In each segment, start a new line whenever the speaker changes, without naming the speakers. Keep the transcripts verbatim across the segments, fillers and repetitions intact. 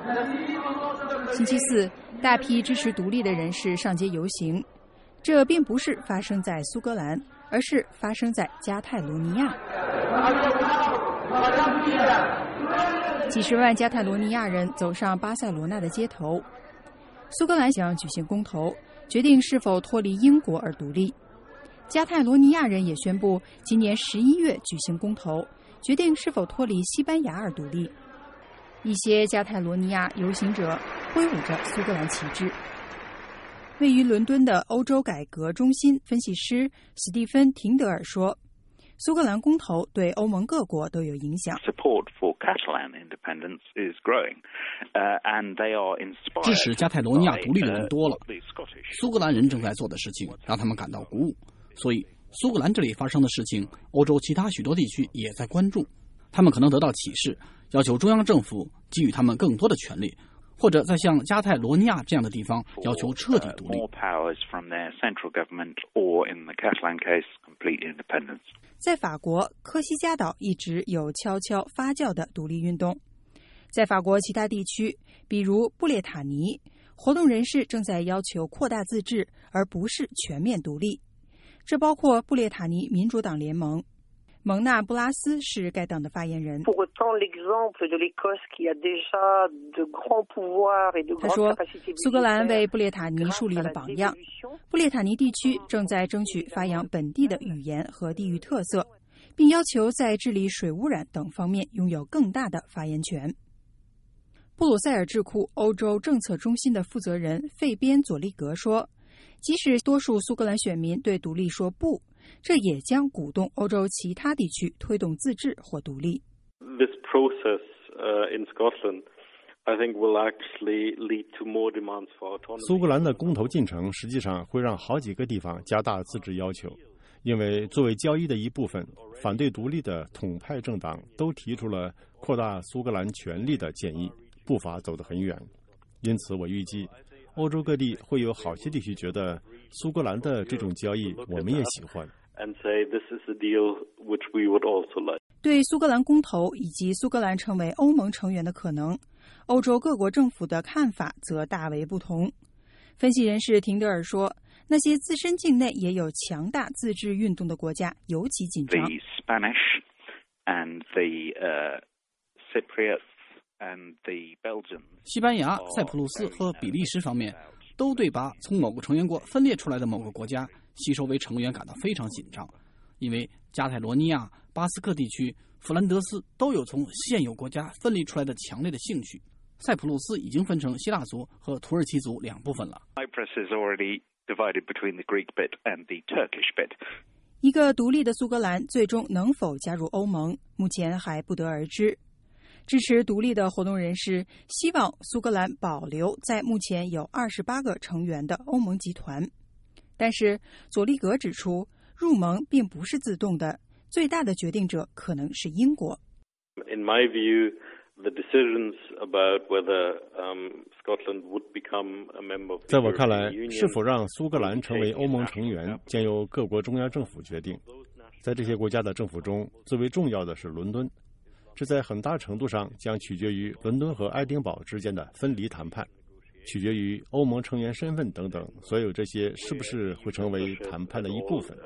星期四，大批支持独立的人士上街游行，这并不是发生在苏格兰，而是发生在加泰罗尼亚。几十万加泰罗尼亚人走上巴塞罗那的街头。苏格兰想举行公投，决定是否脱离英国而独立。加泰罗尼亚人也宣布今年十一月举行公投，决定是否脱离西班牙而独立。一些加泰罗尼亚游行者挥舞着苏格兰旗帜。位于伦敦的欧洲改革中心分析师史蒂芬·廷德尔说，苏格兰公投对欧盟各国都有影响。
支持加泰罗尼亚独立的人多了，苏格兰人正在做的事情让他们感到鼓舞，所以苏格兰这里发生的事情，欧洲其他许多地区也在关注。他们可能得到启示，要求中央政府给予他们更多的权利，或者在像加泰罗尼亚这样的地方要求彻底独立。
在法国，科西嘉岛一直有悄悄发酵的独立运动。在法国其他地区，比如布列塔尼，活动人士正在要求扩大自治，而不是全面独立。这包括布列塔尼民主党联盟。蒙娜·布拉斯是该党的发言人。他说，苏格兰为布列塔尼树立了榜样。布列塔尼地区正在争取发扬本地的语言和地域特色，并要求在治理水污染等方面拥有更大的发言权。布鲁塞尔智库欧洲政策中心的负责人费边·佐利格说，即使多数苏格兰选民对独立说不，这也将鼓动欧洲其他地区推动自治或独立。
This process, uh, in Scotland, I think will actually lead to more demands for autonomy.
苏格兰的公投进程实际上会让好几个地方加大自治要求，因为作为交易的一部分，反对独立的统派政党都提出了扩大苏格兰权力的建议，步伐走得很远。因此，我预计欧洲各地会有好些地区觉得苏格兰的这种交易我们也喜欢。
对苏格兰公投以及苏格兰成为欧盟成员的可能，欧洲各国政府的看法则大为不同。分析人士廷德尔说，那些自身境内也有强大自治运动的国家尤其紧张。
The Spanish and the, uh, Cypriots and the Belgians.
西班牙、塞浦路斯和比利时方面都对把从某个成员国分裂出来的某个国家吸收为成员感到非常紧张，因为加泰罗尼亚、巴斯克地区、弗兰德斯都有从现有国家分离出来的强烈的兴趣。塞浦路斯已经分成希腊族和土耳其族两部分了。
Cyprus is already divided between the Greek bit and the Turkish bit.
一个独立的苏格兰最终能否加入欧盟，目前还不得而知。支持独立的活动人士希望苏格兰保留在目前有二十八个成员的欧盟集团，但是佐利格指出，入盟并不是自动的，最大的决定者可能是英国。
In my view, the decisions about whether um, Scotland would become a member of the
在我看来，
European Union
是否让苏格兰成为欧盟成员，将由各国中央政府决定。在这些国家的政府中，最为重要的是伦敦，这在很大程度上将取决于伦敦和爱丁堡之间的分离谈判，取决于欧盟成员身份等等，所有这些是不是会成为谈判的一部分。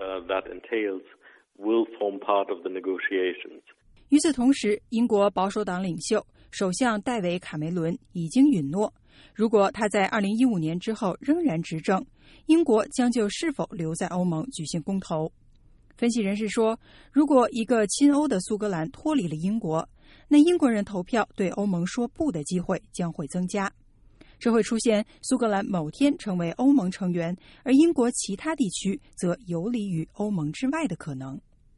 与此同时，英国保守党领袖首相戴维·卡梅伦已经允诺，如果他在二零一五年之后仍然执政，英国将就是否留在欧盟举行公投。分析人士说，如果一个亲欧的苏格兰脱离了英国，那英国人投票对欧盟说不的机会将会增加。这会出现苏格兰某天成为欧盟成员，而英国其他地区则游离于欧盟之外的可能。